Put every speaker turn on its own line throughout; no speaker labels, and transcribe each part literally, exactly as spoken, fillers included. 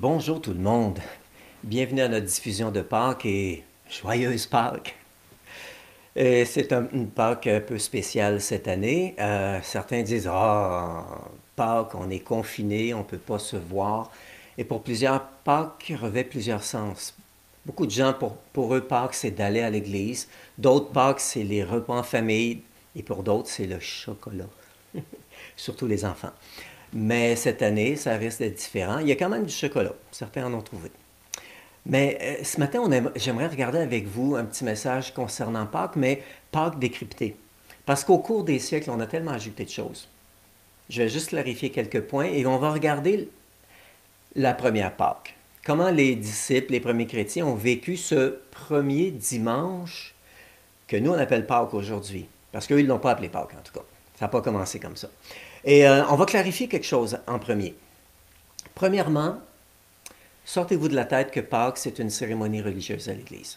Bonjour tout le monde. Bienvenue à notre diffusion de Pâques et joyeuse Pâques. Et c'est un, une Pâques un peu spéciale cette année. Euh, certains disent Ah, Pâques, on est confiné, on ne peut pas se voir. Et pour plusieurs, Pâques revêt plusieurs sens. Beaucoup de gens, pour, pour eux, Pâques, c'est d'aller à l'église. D'autres, Pâques, c'est les repas en famille. Et pour d'autres, c'est le chocolat. Surtout les enfants. Mais cette année, ça risque d'être différent. Il y a quand même du chocolat. Certains en ont trouvé. Mais euh, ce matin, on aime- j'aimerais regarder avec vous un petit message concernant Pâques, mais Pâques décrypté. Parce qu'au cours des siècles, on a tellement ajouté de choses. Je vais juste clarifier quelques points et on va regarder la première Pâques. Comment les disciples, les premiers chrétiens, ont vécu ce premier dimanche que nous, on appelle Pâques aujourd'hui. Parce qu'eux, ils ne l'ont pas appelé Pâques, en tout cas. Ça n'a pas commencé comme ça. Et euh, on va clarifier quelque chose en premier. Premièrement, sortez-vous de la tête que Pâques, c'est une cérémonie religieuse à l'Église.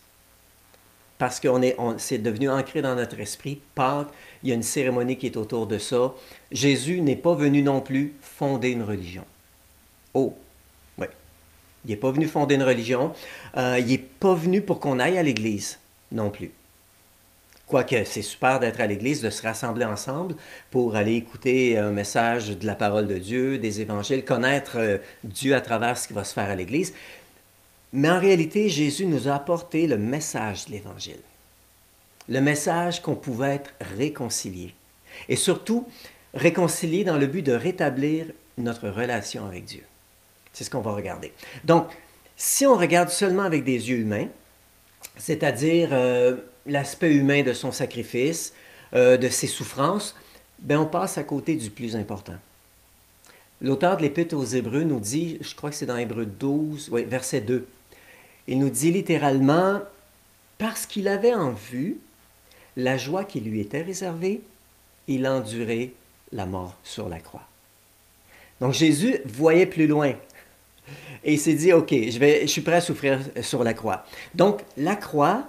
Parce que c'est devenu ancré dans notre esprit. Pâques, il y a une cérémonie qui est autour de ça. Jésus n'est pas venu non plus fonder une religion. Oh, oui. Il n'est pas venu fonder une religion. Euh, il n'est pas venu pour qu'on aille à l'Église non plus. Quoique c'est super d'être à l'église, de se rassembler ensemble pour aller écouter un message de la parole de Dieu, des évangiles, connaître euh, Dieu à travers ce qui va se faire à l'église. Mais en réalité, Jésus nous a apporté le message de l'évangile. Le message qu'on pouvait être réconcilié. Et surtout, réconcilié dans le but de rétablir notre relation avec Dieu. C'est ce qu'on va regarder. Donc, si on regarde seulement avec des yeux humains, c'est-à-dire euh, l'aspect humain de son sacrifice, euh, de ses souffrances, ben on passe à côté du plus important. L'auteur de l'Épître aux Hébreux nous dit, je crois que c'est dans Hébreux douze, oui, verset deux, il nous dit littéralement, parce qu'il avait en vue la joie qui lui était réservée, il endurait la mort sur la croix. Donc Jésus voyait plus loin. Et il s'est dit, OK, je, vais, je suis prêt à souffrir sur la croix. Donc, la croix,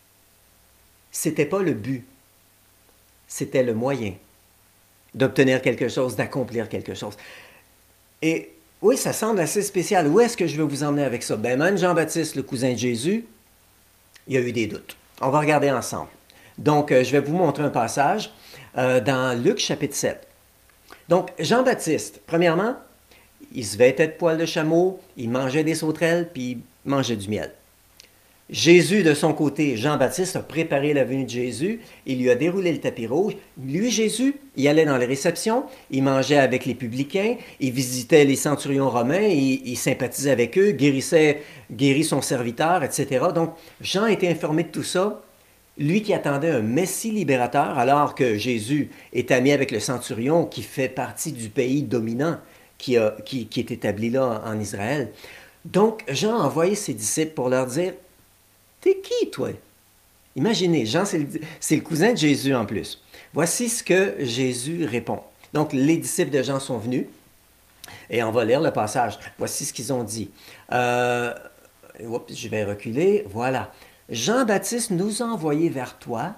c'était pas le but. C'était le moyen d'obtenir quelque chose, d'accomplir quelque chose. Et oui, ça semble assez spécial. Où est-ce que je veux vous emmener avec ça? Ben, même Jean-Baptiste, le cousin de Jésus, il a eu des doutes. On va regarder ensemble. Donc, euh, je vais vous montrer un passage euh, dans Luc chapitre sept. Donc, Jean-Baptiste, premièrement, il se vêtait de poils de chameau, il mangeait des sauterelles, puis il mangeait du miel. Jésus, de son côté, Jean-Baptiste a préparé la venue de Jésus, il lui a déroulé le tapis rouge. Lui, Jésus, il allait dans les réceptions, il mangeait avec les publicains, il visitait les centurions romains, il, il sympathisait avec eux, guérissait, guérit son serviteur, et cetera. Donc, Jean était informé de tout ça. Lui qui attendait un Messie libérateur, alors que Jésus est ami avec le centurion qui fait partie du pays dominant, Qui, a, qui, qui est établi là en, en Israël. Donc, Jean a envoyé ses disciples pour leur dire, « T'es qui, toi? » Imaginez, Jean, c'est le, c'est le cousin de Jésus en plus. Voici ce que Jésus répond. Donc, les disciples de Jean sont venus, et on va lire le passage. Voici ce qu'ils ont dit. Euh, oups, je vais reculer. Voilà. Jean-Baptiste nous a envoyés vers toi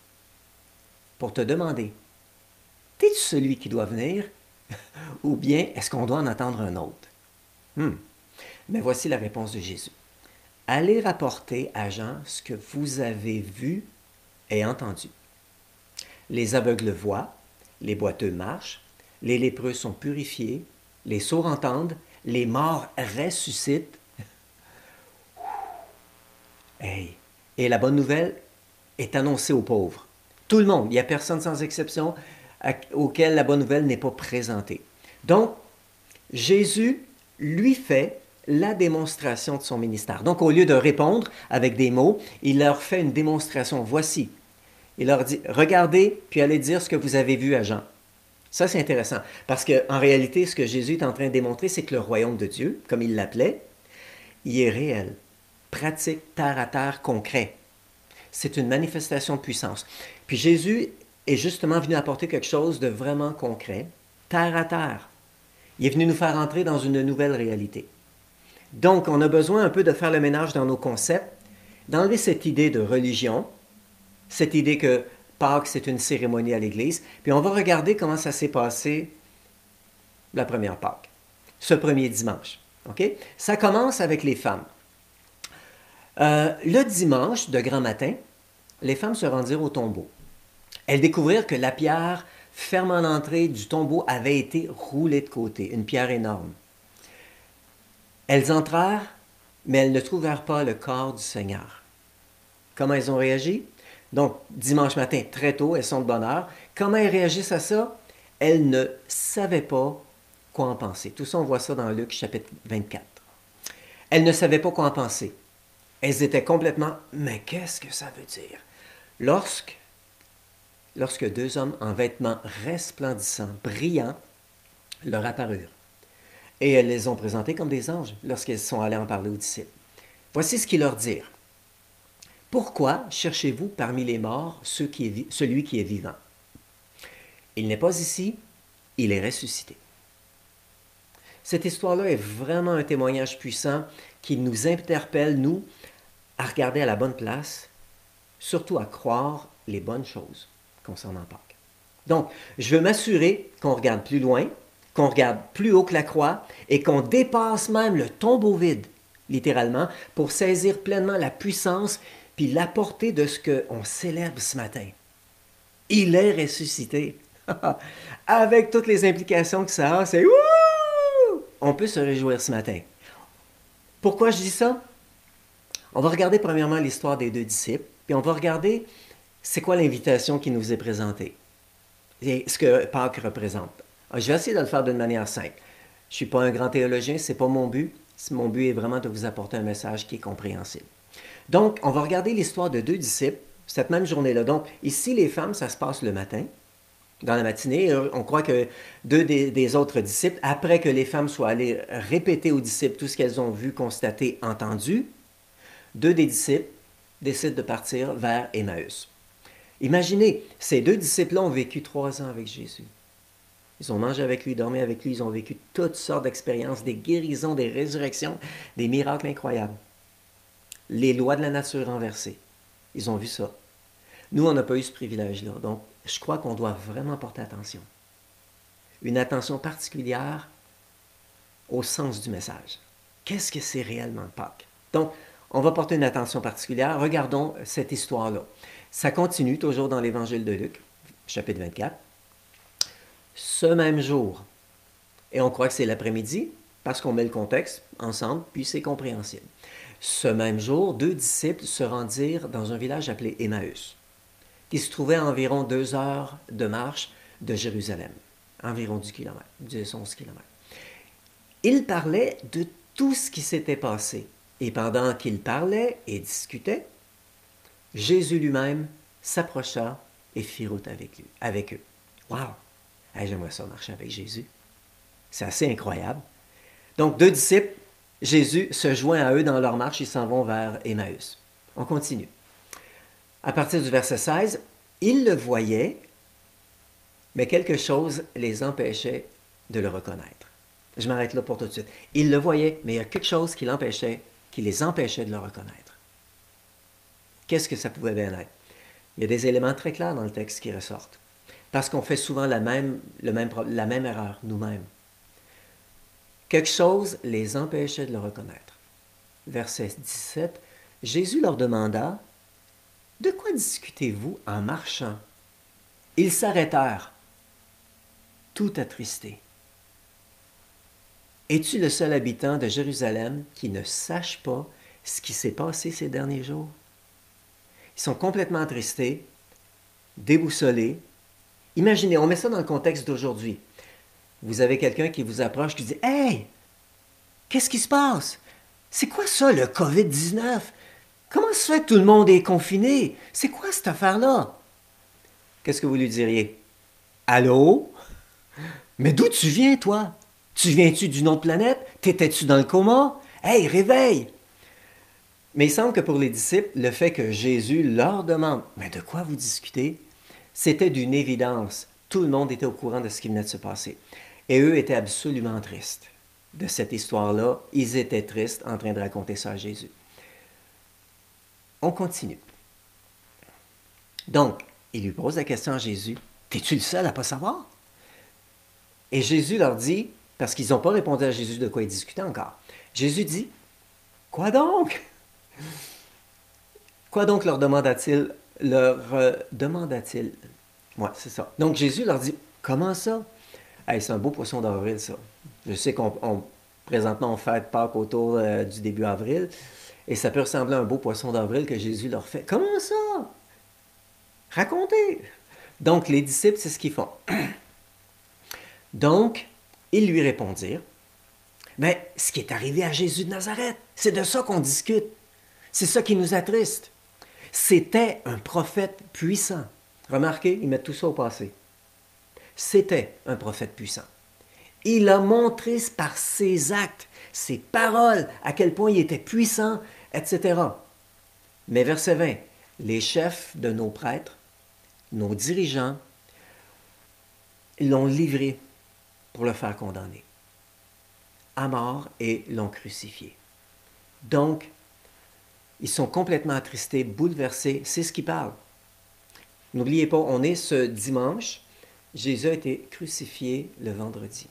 pour te demander, « T'es-tu celui qui doit venir? » Ou bien est-ce qu'on doit en attendre un autre? Hmm. Mais voici la réponse de Jésus. Allez rapporter à Jean ce que vous avez vu et entendu. Les aveugles voient, les boiteux marchent, les lépreux sont purifiés, les sourds entendent, les morts ressuscitent. Hey. Et la bonne nouvelle est annoncée aux pauvres. Tout le monde, il n'y a personne sans exception auquel la bonne nouvelle n'est pas présentée. Donc, Jésus lui fait la démonstration de son ministère. Donc, au lieu de répondre avec des mots, il leur fait une démonstration. Voici. Il leur dit, regardez, puis allez dire ce que vous avez vu à Jean. Ça, c'est intéressant, parce qu'en réalité, ce que Jésus est en train de démontrer, c'est que le royaume de Dieu, comme il l'appelait, il est réel, pratique, terre à terre, concret. C'est une manifestation de puissance. Puis Jésus est justement venu apporter quelque chose de vraiment concret, terre à terre. Il est venu nous faire entrer dans une nouvelle réalité. Donc, on a besoin un peu de faire le ménage dans nos concepts, d'enlever cette idée de religion, cette idée que Pâques, c'est une cérémonie à l'Église, puis on va regarder comment ça s'est passé la première Pâques, ce premier dimanche. OK? Ça commence avec les femmes. Euh, le dimanche de grand matin, les femmes se rendirent au tombeau. Elles découvrirent que la pierre fermant l'entrée du tombeau avait été roulée de côté, une pierre énorme. Elles entrèrent, mais elles ne trouvèrent pas le corps du Seigneur. Comment elles ont réagi? Donc, dimanche matin, très tôt, elles sont de bonne heure. Comment elles réagissent à ça? Elles ne savaient pas quoi en penser. Tout ça, on voit ça dans Luc chapitre vingt-quatre. Elles ne savaient pas quoi en penser. Elles étaient complètement, mais qu'est-ce que ça veut dire? Lorsque, lorsque deux hommes en vêtements resplendissants, brillants, leur apparurent. Et elles les ont présentés comme des anges lorsqu'elles sont allées en parler aux disciples. Voici ce qu'ils leur dirent. Pourquoi cherchez-vous parmi les morts ceux qui est, celui qui est vivant? Il n'est pas ici, il est ressuscité. Cette histoire-là est vraiment un témoignage puissant qui nous interpelle, nous, à regarder à la bonne place, surtout à croire les bonnes choses concernant Pâques. Donc, je veux m'assurer qu'on regarde plus loin, qu'on regarde plus haut que la croix et qu'on dépasse même le tombeau vide, littéralement, pour saisir pleinement la puissance puis la portée de ce qu'on célèbre ce matin. Il est ressuscité. Avec toutes les implications que ça a, c'est wouh! On peut se réjouir ce matin. Pourquoi je dis ça? On va regarder premièrement l'histoire des deux disciples, puis on va regarder c'est quoi l'invitation qui nous est présentée et ce que Pâques représente. Je vais essayer de le faire d'une manière simple. Je ne suis pas un grand théologien, ce n'est pas mon but. Mon but est vraiment de vous apporter un message qui est compréhensible. Donc, on va regarder l'histoire de deux disciples cette même journée-là. Donc, ici, les femmes, ça se passe le matin, dans la matinée. On croit que deux des, des autres disciples, après que les femmes soient allées répéter aux disciples tout ce qu'elles ont vu, constaté, entendu, deux des disciples décident de partir vers Emmaüs. Imaginez, ces deux disciples-là ont vécu trois ans avec Jésus. Ils ont mangé avec lui, dormi avec lui, ils ont vécu toutes sortes d'expériences, des guérisons, des résurrections, des miracles incroyables. Les lois de la nature renversées. Ils ont vu ça. Nous, on n'a pas eu ce privilège-là. Donc, je crois qu'on doit vraiment porter attention. Une attention particulière au sens du message. Qu'est-ce que c'est réellement Pâques? Donc, on va porter une attention particulière. Regardons cette histoire-là. Ça continue toujours dans l'Évangile de Luc, chapitre vingt-quatre. Ce même jour, et on croit que c'est l'après-midi, parce qu'on met le contexte ensemble, puis c'est compréhensible. Ce même jour, deux disciples se rendirent dans un village appelé Emmaüs, qui se trouvait à environ deux heures de marche de Jérusalem, environ dix kilomètres, dix à onze kilomètres. Ils parlaient de tout ce qui s'était passé, et pendant qu'ils parlaient et discutaient, Jésus lui-même s'approcha et fit route avec, lui, avec eux. Wow! Hey, j'aimerais ça marcher avec Jésus. C'est assez incroyable. Donc, deux disciples, Jésus se joint à eux dans leur marche, ils s'en vont vers Emmaüs. On continue. À partir du verset seize, ils le voyaient, mais quelque chose les empêchait de le reconnaître. Je m'arrête là pour tout de suite. Ils le voyaient, mais il y a quelque chose qui l'empêchait, qui les empêchait de le reconnaître. Qu'est-ce que ça pouvait bien être? Il y a des éléments très clairs dans le texte qui ressortent. Parce qu'on fait souvent la même, le même, la même erreur nous-mêmes. Quelque chose les empêchait de le reconnaître. Verset dix-sept, Jésus leur demanda, « De quoi discutez-vous en marchant? » Ils s'arrêtèrent, tout attristés. « Es-tu le seul habitant de Jérusalem qui ne sache pas ce qui s'est passé ces derniers jours? » Ils sont complètement attristés, déboussolés. Imaginez, on met ça dans le contexte d'aujourd'hui. Vous avez quelqu'un qui vous approche, qui dit « Hey, qu'est-ce qui se passe? C'est quoi ça, le covid dix-neuf? Comment se fait que tout le monde est confiné? C'est quoi cette affaire-là? » Qu'est-ce que vous lui diriez? « Allô? Mais d'où tu viens, toi? Tu viens-tu d'une autre planète? T'étais-tu dans le coma? Hey, réveille! » Mais il semble que pour les disciples, le fait que Jésus leur demande « Mais de quoi vous discutez? » C'était d'une évidence. Tout le monde était au courant de ce qui venait de se passer. Et eux étaient absolument tristes de cette histoire-là. Ils étaient tristes en train de raconter ça à Jésus. On continue. Donc, il lui pose la question à Jésus, « T'es-tu le seul à ne pas savoir? » Et Jésus leur dit, parce qu'ils n'ont pas répondu à Jésus de quoi ils discutaient encore, Jésus dit, quoi donc? Quoi donc leur demanda-t-il? Leur euh, demanda-t-il? Ouais, c'est ça. Donc Jésus leur dit, comment ça? Hey, c'est un beau poisson d'avril, ça. Je sais qu'on on, présentement on fête Pâques autour euh, du début avril, et ça peut ressembler à un beau poisson d'avril que Jésus leur fait. Comment ça? Racontez! Donc les disciples, c'est ce qu'ils font. Donc, ils lui répondirent, mais ce qui est arrivé à Jésus de Nazareth, c'est de ça qu'on discute. C'est ça qui nous attriste. C'était un prophète puissant. Remarquez, ils mettent tout ça au passé. C'était un prophète puissant. Il a montré par ses actes, ses paroles, à quel point il était puissant, et cetera. Mais verset vingt, les chefs de nos prêtres, nos dirigeants, l'ont livré pour le faire condamner à mort et l'ont crucifié. Donc, ils sont complètement attristés, bouleversés. C'est ce qu'ils parlent. N'oubliez pas, on est ce dimanche. Jésus a été crucifié le vendredi.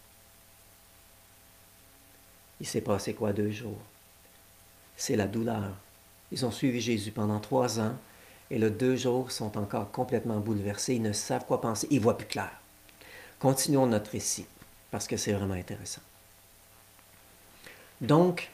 Il s'est passé quoi, deux jours? C'est la douleur. Ils ont suivi Jésus pendant trois ans et le deux jours sont encore complètement bouleversés. Ils ne savent quoi penser. Ils ne voient plus clair. Continuons notre récit parce que c'est vraiment intéressant. Donc,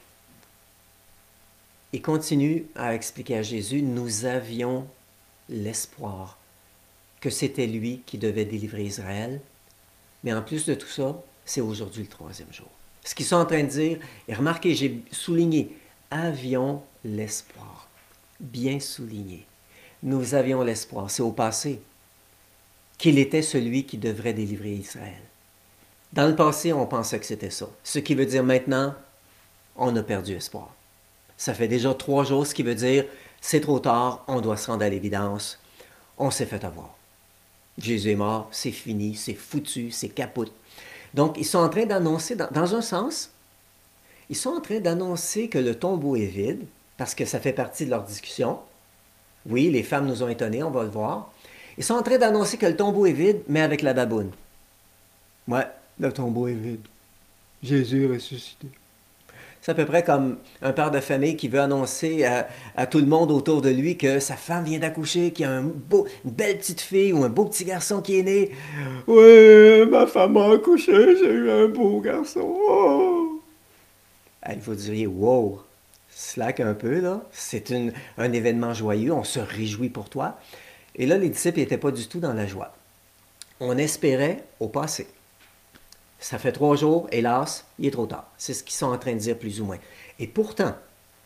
il continue à expliquer à Jésus, nous avions l'espoir que c'était lui qui devait délivrer Israël. Mais en plus de tout ça, c'est aujourd'hui le troisième jour. Ce qu'ils sont en train de dire, et remarquez, j'ai souligné, avions l'espoir. Bien souligné. Nous avions l'espoir, c'est au passé, qu'il était celui qui devrait délivrer Israël. Dans le passé, on pensait que c'était ça. Ce qui veut dire maintenant, on a perdu espoir. Ça fait déjà trois jours, ce qui veut dire, c'est trop tard, on doit se rendre à l'évidence. On s'est fait avoir. Jésus est mort, c'est fini, c'est foutu, c'est capote. Donc, ils sont en train d'annoncer, dans, dans un sens, ils sont en train d'annoncer que le tombeau est vide, parce que ça fait partie de leur discussion. Oui, les femmes nous ont étonnés, on va le voir. Ils sont en train d'annoncer que le tombeau est vide, mais avec la baboune. Ouais, le tombeau est vide. Jésus est ressuscité. C'est à peu près comme un père de famille qui veut annoncer à, à tout le monde autour de lui que sa femme vient d'accoucher, qu'il y a un beau, une belle petite fille ou un beau petit garçon qui est né. Oui, ma femme a accouché, j'ai eu un beau garçon. Oh. Il faut dire, wow, slack un peu, là. C'est une, un événement joyeux, on se réjouit pour toi. Et là, les disciples n'étaient pas du tout dans la joie. On espérait au passé. Ça fait trois jours, hélas, il est trop tard. C'est ce qu'ils sont en train de dire plus ou moins. Et pourtant,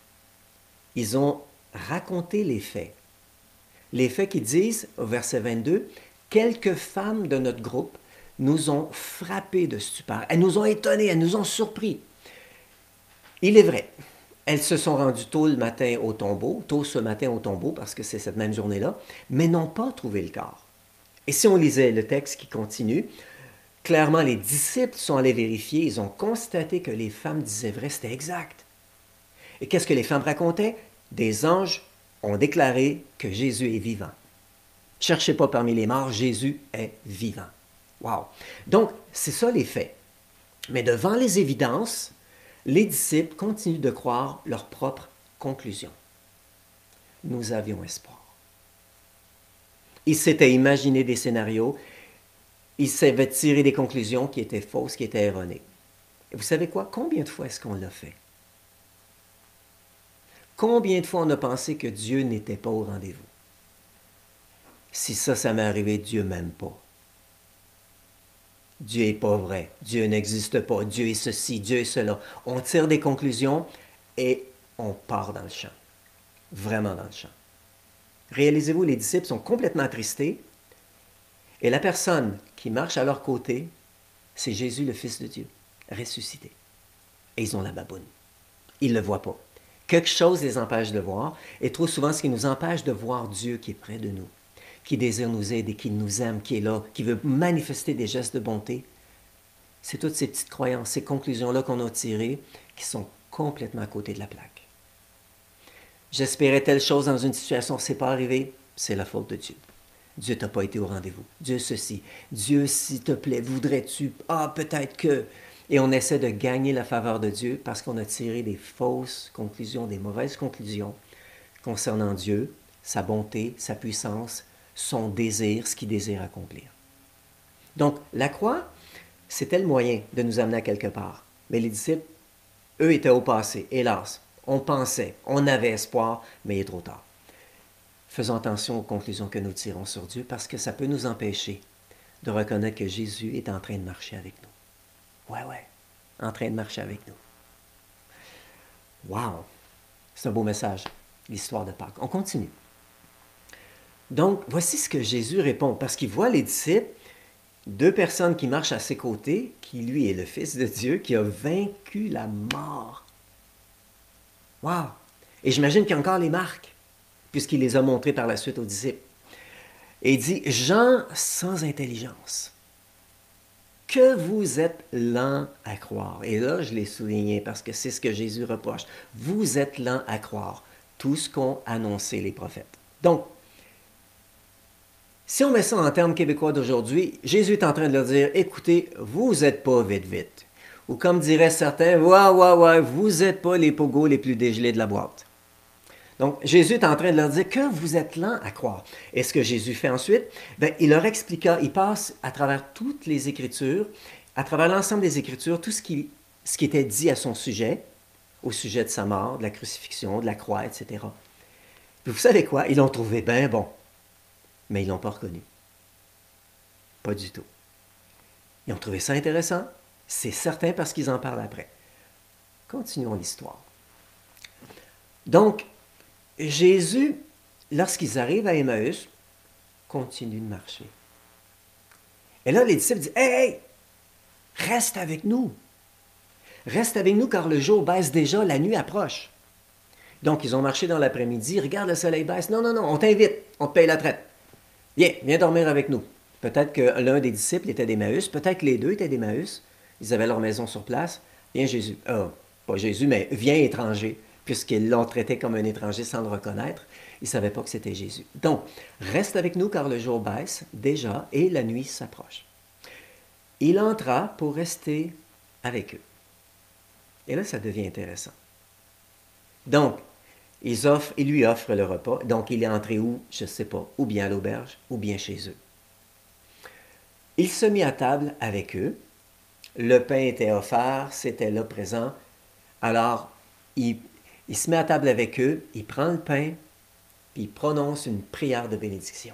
ils ont raconté les faits. Les faits qui disent, au verset vingt-deux, « Quelques femmes de notre groupe nous ont frappés de stupeur. Elles nous ont étonnés, elles nous ont surpris. » Il est vrai, elles se sont rendues tôt le matin au tombeau, tôt ce matin au tombeau, parce que c'est cette même journée-là, mais n'ont pas trouvé le corps. Et si on lisait le texte qui continue, clairement, les disciples sont allés vérifier, ils ont constaté que les femmes disaient vrai, c'était exact. Et qu'est-ce que les femmes racontaient? Des anges ont déclaré que Jésus est vivant. Cherchez pas parmi les morts, Jésus est vivant. Wow! Donc, c'est ça les faits. Mais devant les évidences, les disciples continuent de croire leur propre conclusion. Nous avions espoir. Ils s'étaient imaginé des scénarios, ils savaient tirer des conclusions qui étaient fausses, qui étaient erronées. Et vous savez quoi? Combien de fois est-ce qu'on l'a fait? Combien de fois on a pensé que Dieu n'était pas au rendez-vous? Si ça, ça m'est arrivé, Dieu ne m'aime pas. Dieu n'est pas vrai. Dieu n'existe pas. Dieu est ceci, Dieu est cela. On tire des conclusions et on part dans le champ. Vraiment dans le champ. Réalisez-vous, les disciples sont complètement attristés et la personne qui marche à leur côté, c'est Jésus, le Fils de Dieu, ressuscité. Et ils ont la baboune. Ils ne le voient pas. Quelque chose les empêche de voir, et trop souvent, ce qui nous empêche de voir Dieu qui est près de nous, qui désire nous aider, qui nous aime, qui est là, qui veut manifester des gestes de bonté, c'est toutes ces petites croyances, ces conclusions-là qu'on a tirées, qui sont complètement à côté de la plaque. J'espérais telle chose dans une situation, c'est pas arrivé, c'est la faute de Dieu. Dieu t'a pas été au rendez-vous. Dieu ceci. Dieu, s'il te plaît, voudrais-tu? Ah, peut-être que... Et on essaie de gagner la faveur de Dieu parce qu'on a tiré des fausses conclusions, des mauvaises conclusions concernant Dieu, sa bonté, sa puissance, son désir, ce qu'il désire accomplir. Donc, la croix, c'était le moyen de nous amener à quelque part. Mais les disciples, eux, étaient au passé, hélas. On pensait, on avait espoir, mais il est trop tard. Faisons attention aux conclusions que nous tirons sur Dieu parce que ça peut nous empêcher de reconnaître que Jésus est en train de marcher avec nous. Ouais, ouais, en train de marcher avec nous. Wow! C'est un beau message, l'histoire de Pâques. On continue. Donc, voici ce que Jésus répond, parce qu'il voit les disciples, deux personnes qui marchent à ses côtés, qui lui est le Fils de Dieu, qui a vaincu la mort. Wow! Et j'imagine qu'il y a encore les marques, puisqu'il les a montrées par la suite aux disciples. Et il dit, gens sans intelligence, que vous êtes lents à croire. Et là, je l'ai souligné parce que c'est ce que Jésus reproche. Vous êtes lents à croire tout ce qu'ont annoncé les prophètes. Donc, si on met ça en termes québécois d'aujourd'hui, Jésus est en train de leur dire, écoutez, vous n'êtes pas vite vite. Ou comme diraient certains, ouais, ouais, ouais, vous n'êtes pas les pogos les plus dégelés de la boîte. Donc, Jésus est en train de leur dire que vous êtes lents à croire. Et ce que Jésus fait ensuite, bien, il leur expliqua, il passe à travers toutes les Écritures, à travers l'ensemble des Écritures, tout ce qui, ce qui était dit à son sujet, au sujet de sa mort, de la crucifixion, de la croix, et cetera. Puis vous savez quoi? Ils l'ont trouvé bien bon, mais ils ne l'ont pas reconnu. Pas du tout. Ils ont trouvé ça intéressant, c'est certain parce qu'ils en parlent après. Continuons l'histoire. Donc, Jésus, lorsqu'ils arrivent à Emmaüs, continue de marcher. Et là, les disciples disent, « Hey, hey, reste avec nous. Reste avec nous car le jour baisse déjà, la nuit approche. » Donc, ils ont marché dans l'après-midi, regarde le soleil baisse. Non, non, non, on t'invite, on te paye la traite. Viens, viens dormir avec nous. Peut-être que l'un des disciples était d'Emmaüs, peut-être que les deux étaient d'Emmaüs. Ils avaient leur maison sur place. Viens Jésus. Ah, pas Jésus, mais viens étranger. Puisqu'ils l'ont traité comme un étranger sans le reconnaître, ils ne savaient pas que c'était Jésus. Donc, reste avec nous car le jour baisse déjà et la nuit s'approche. Il entra pour rester avec eux. Et là, ça devient intéressant. Donc, ils, offrent, ils lui offrent le repas. Donc, il est entré où? Je ne sais pas. Ou bien à l'auberge, ou bien chez eux. Il se mit à table avec eux. Le pain était offert, c'était là présent. Alors, il Il se met à table avec eux, il prend le pain, puis il prononce une prière de bénédiction.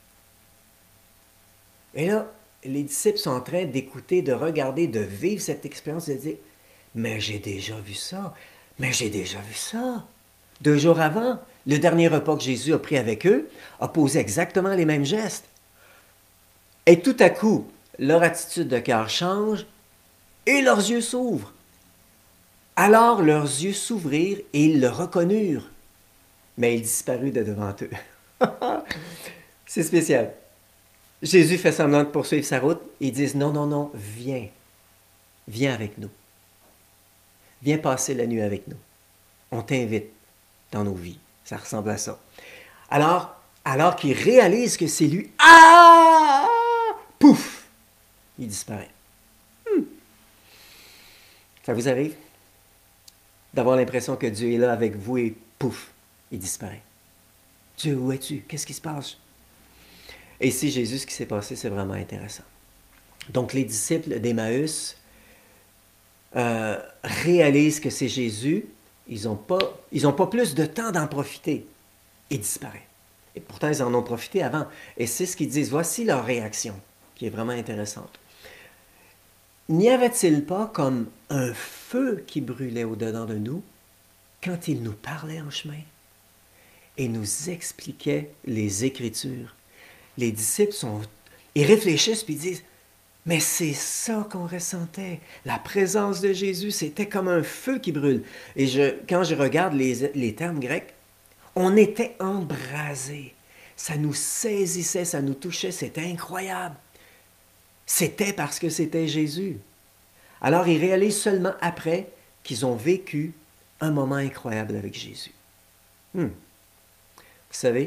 Et là, les disciples sont en train d'écouter, de regarder, de vivre cette expérience, de dire, mais j'ai déjà vu ça, mais j'ai déjà vu ça. Deux jours avant, le dernier repas que Jésus a pris avec eux a posé exactement les mêmes gestes. Et tout à coup, leur attitude de cœur change et leurs yeux s'ouvrent. Alors leurs yeux s'ouvrirent et ils le reconnurent, mais il disparut de devant eux. C'est spécial. Jésus fait semblant de poursuivre sa route. Ils disent, non, non, non, viens. Viens avec nous. Viens passer la nuit avec nous. On t'invite dans nos vies. Ça ressemble à ça. Alors, alors qu'il réalise que c'est lui, ah! Pouf! Il disparaît. Hmm. Ça vous arrive? D'avoir l'impression que Dieu est là avec vous et pouf, il disparaît. Dieu, où es-tu? Qu'est-ce qui se passe? Et ici, Jésus, ce qui s'est passé, c'est vraiment intéressant. Donc, les disciples d'Emmaüs euh, réalisent que c'est Jésus. Ils n'ont pas, ils n'ont pas plus de temps d'en profiter. Il disparaît. Et pourtant, ils en ont profité avant. Et c'est ce qu'ils disent. Voici leur réaction, qui est vraiment intéressante. N'y avait-il pas comme un feu qui brûlait au-dedans de nous quand il nous parlait en chemin et nous expliquait les Écritures? Les disciples sont, ils réfléchissent puis ils disent, mais c'est ça qu'on ressentait. La présence de Jésus, c'était comme un feu qui brûle. Et je, quand je regarde les, les termes grecs, on était embrasés. Ça nous saisissait, ça nous touchait, c'était incroyable. C'était parce que c'était Jésus. Alors, ils réalisent seulement après qu'ils ont vécu un moment incroyable avec Jésus. Hmm. Vous savez,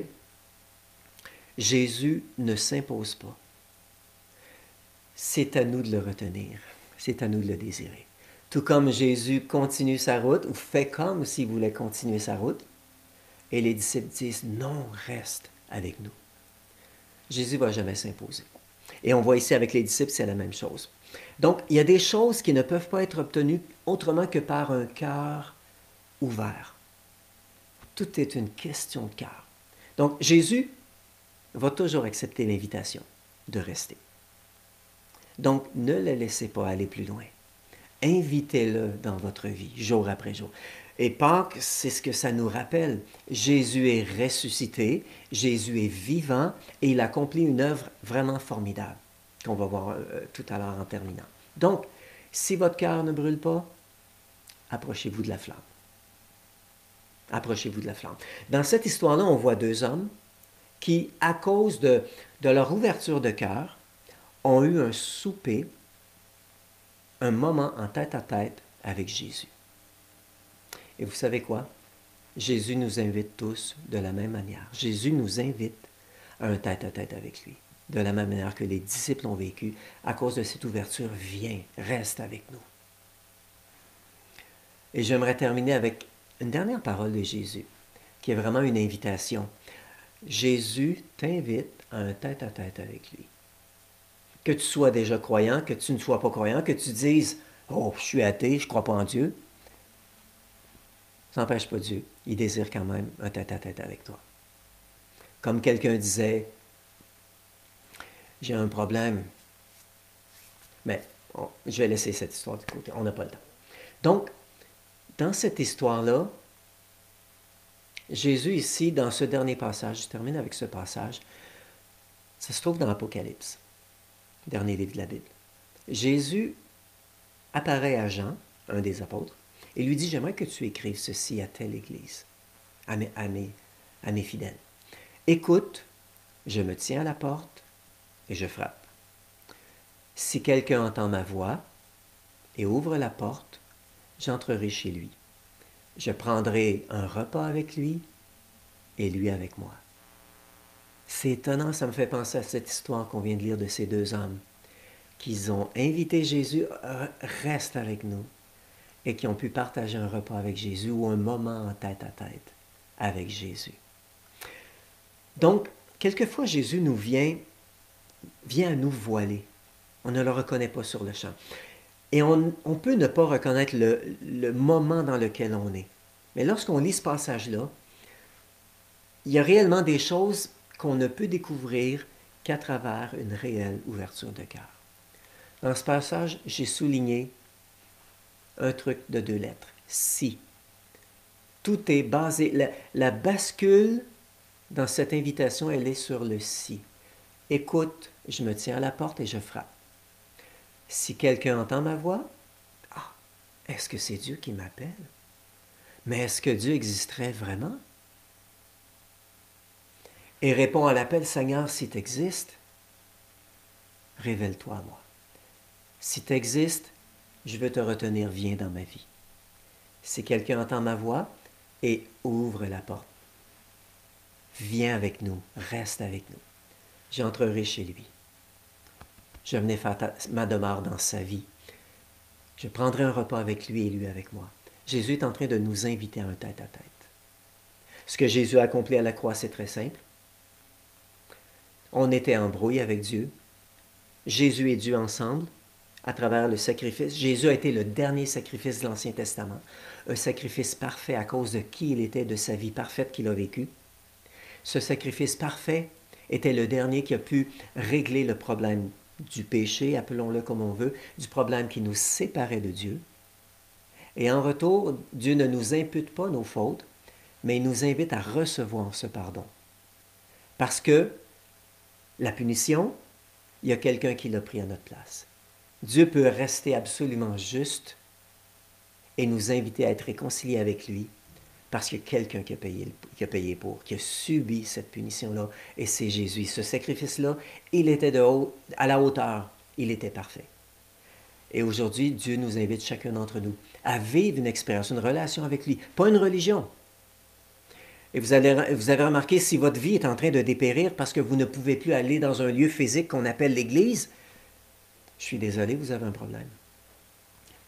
Jésus ne s'impose pas. C'est à nous de le retenir. C'est à nous de le désirer. Tout comme Jésus continue sa route, ou fait comme s'il voulait continuer sa route, et les disciples disent, non, reste avec nous. Jésus ne va jamais s'imposer. Et on voit ici avec les disciples, c'est la même chose. Donc, il y a des choses qui ne peuvent pas être obtenues autrement que par un cœur ouvert. Tout est une question de cœur. Donc, Jésus va toujours accepter l'invitation de rester. Donc, ne le laissez pas aller plus loin. Invitez-le dans votre vie, jour après jour. Et Pâques, c'est ce que ça nous rappelle. Jésus est ressuscité, Jésus est vivant et il accomplit une œuvre vraiment formidable, qu'on va voir euh, tout à l'heure en terminant. Donc, si votre cœur ne brûle pas, approchez-vous de la flamme. Approchez-vous de la flamme. Dans cette histoire-là, on voit deux hommes qui, à cause de, de leur ouverture de cœur, ont eu un souper, un moment en tête-à-tête avec Jésus. Et vous savez quoi? Jésus nous invite tous de la même manière. Jésus nous invite à un tête-à-tête avec lui, de la même manière que les disciples ont vécu. À cause de cette ouverture, viens, reste avec nous. Et j'aimerais terminer avec une dernière parole de Jésus, qui est vraiment une invitation. Jésus t'invite à un tête-à-tête avec lui. Que tu sois déjà croyant, que tu ne sois pas croyant, que tu dises « Oh, je suis athée, je ne crois pas en Dieu », ça n'empêche pas Dieu. Il désire quand même un tête-à-tête avec toi. Comme quelqu'un disait « J'ai un problème », mais on, je vais laisser cette histoire de côté, on n'a pas le temps. Donc, dans cette histoire-là, Jésus ici, dans ce dernier passage, je termine avec ce passage, ça se trouve dans l'Apocalypse, dernier livre de la Bible. Jésus apparaît à Jean, un des apôtres, et lui dit, j'aimerais que tu écrives ceci à telle église, à mes, à mes, à mes fidèles. Écoute, je me tiens à la porte et je frappe. Si quelqu'un entend ma voix et ouvre la porte, j'entrerai chez lui. Je prendrai un repas avec lui et lui avec moi. C'est étonnant, ça me fait penser à cette histoire qu'on vient de lire de ces deux hommes qui ont invité Jésus, reste avec nous, et qui ont pu partager un repas avec Jésus ou un moment en tête à tête avec Jésus. Donc, quelquefois, Jésus nous vient, vient à nous voiler. On ne le reconnaît pas sur le champ. Et on, on peut ne pas reconnaître le, le moment dans lequel on est. Mais lorsqu'on lit ce passage-là, il y a réellement des choses qu'on ne peut découvrir qu'à travers une réelle ouverture de cœur. Dans ce passage, j'ai souligné un truc de deux lettres. Si. Tout est basé, la, la bascule dans cette invitation, elle est sur le si. Écoute, je me tiens à la porte et je frappe. Si quelqu'un entend ma voix, ah, est-ce que c'est Dieu qui m'appelle? Mais est-ce que Dieu existerait vraiment? Et répond à l'appel, Seigneur, si tu existes, révèle-toi à moi. Si tu existes, je veux te retenir, viens dans ma vie. Si quelqu'un entend ma voix et ouvre la porte, viens avec nous, reste avec nous. J'entrerai chez lui. Je venais faire ta, ma demeure dans sa vie. Je prendrai un repas avec lui et lui avec moi. Jésus est en train de nous inviter à un tête-à-tête. Ce que Jésus a accompli à la croix, c'est très simple. On était en brouille avec Dieu. Jésus et Dieu ensemble, à travers le sacrifice. Jésus a été le dernier sacrifice de l'Ancien Testament. Un sacrifice parfait à cause de qui il était, de sa vie parfaite qu'il a vécue. Ce sacrifice parfait était le dernier qui a pu régler le problème du péché, appelons-le comme on veut, du problème qui nous séparait de Dieu. Et en retour, Dieu ne nous impute pas nos fautes, mais il nous invite à recevoir ce pardon. Parce que la punition, il y a quelqu'un qui l'a pris à notre place. Dieu peut rester absolument juste et nous inviter à être réconciliés avec lui parce qu'il y a quelqu'un qui a payé, qui a payé pour, qui a subi cette punition-là, et c'est Jésus. Ce sacrifice-là, il était de haut, à la hauteur, il était parfait. Et aujourd'hui, Dieu nous invite chacun d'entre nous à vivre une expérience, une relation avec lui, pas une religion. Et vous, allez, vous avez remarqué, si votre vie est en train de dépérir parce que vous ne pouvez plus aller dans un lieu physique qu'on appelle l'Église, je suis désolé, vous avez un problème.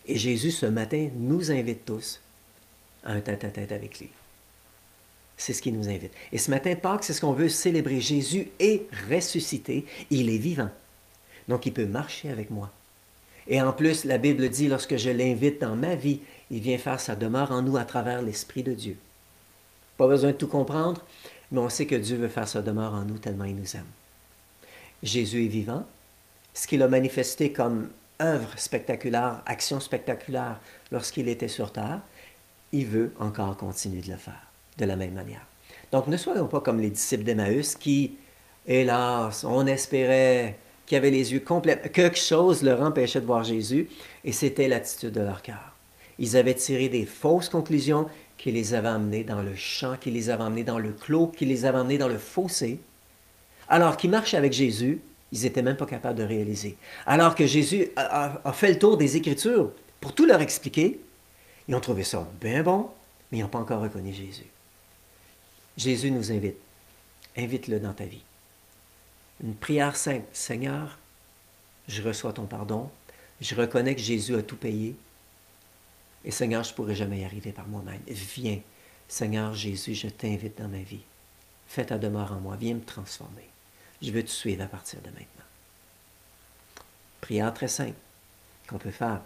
Et Jésus, ce matin, nous invite tous à un tête-à-tête avec lui. C'est ce qu'il nous invite. Et ce matin de Pâques, c'est ce qu'on veut célébrer. Jésus est ressuscité, il est vivant. Donc, il peut marcher avec moi. Et en plus, la Bible dit, lorsque je l'invite dans ma vie, il vient faire sa demeure en nous à travers l'Esprit de Dieu. Pas besoin de tout comprendre, mais on sait que Dieu veut faire sa demeure en nous tellement il nous aime. Jésus est vivant. Ce qu'il a manifesté comme œuvre spectaculaire, action spectaculaire lorsqu'il était sur terre, il veut encore continuer de le faire de la même manière. Donc, ne soyons pas comme les disciples d'Emmaüs qui, hélas, on espérait qui avaient les yeux complètement... Quelque chose leur empêchait de voir Jésus, et c'était l'attitude de leur cœur. Ils avaient tiré des fausses conclusions qui les avaient amenés dans le champ, qui les avaient amenés dans le clos, qui les avaient amenés dans le fossé. Alors qu'ils marchaient avec Jésus, ils n'étaient même pas capables de réaliser. Alors que Jésus a, a, a fait le tour des Écritures pour tout leur expliquer, ils ont trouvé ça bien bon, mais ils n'ont pas encore reconnu Jésus. Jésus nous invite. Invite-le dans ta vie. Une prière simple. Seigneur, je reçois ton pardon. Je reconnais que Jésus a tout payé. Et Seigneur, je ne pourrai jamais y arriver par moi-même. Viens, Seigneur Jésus, je t'invite dans ma vie. Fais ta demeure en moi. Viens me transformer. Je veux te suivre à partir de maintenant. Prière très simple qu'on peut faire.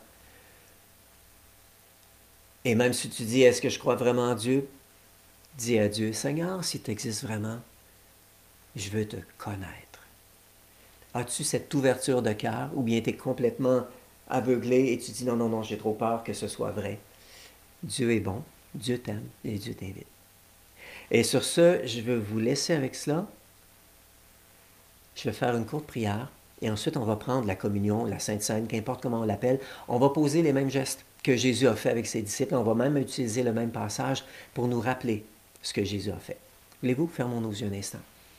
Et même si tu dis, est-ce que je crois vraiment en Dieu? Dis à Dieu, Seigneur, si tu existes vraiment, je veux te connaître. As-tu cette ouverture de cœur ou bien tu es complètement aveuglé et tu dis non, non, non, j'ai trop peur que ce soit vrai? Dieu est bon, Dieu t'aime et Dieu t'invite. Et sur ce, je veux vous laisser avec cela. Je vais faire une courte prière et ensuite on va prendre la communion, la Sainte Seine, qu'importe comment on l'appelle. On va poser les mêmes gestes que Jésus a fait avec ses disciples. On va même utiliser le même passage pour nous rappeler ce que Jésus a fait. Voulez-vous, fermons nos yeux un instant.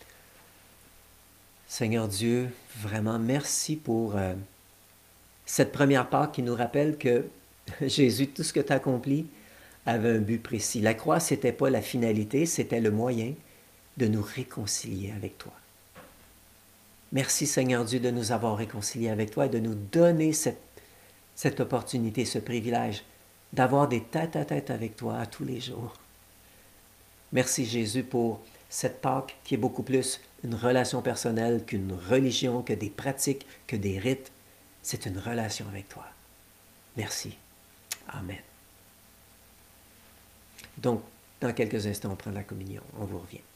Seigneur Dieu, vraiment merci pour euh, cette première part qui nous rappelle que Jésus, tout ce que tu as accompli, avait un but précis. La croix, ce n'était pas la finalité, c'était le moyen de nous réconcilier avec toi. Merci Seigneur Dieu de nous avoir réconciliés avec toi et de nous donner cette, cette opportunité, ce privilège d'avoir des tête-à-tête avec toi à tous les jours. Merci Jésus pour cette Pâque qui est beaucoup plus une relation personnelle qu'une religion, que des pratiques, que des rites. C'est une relation avec toi. Merci. Amen. Donc, dans quelques instants, on prend la communion. On vous revient.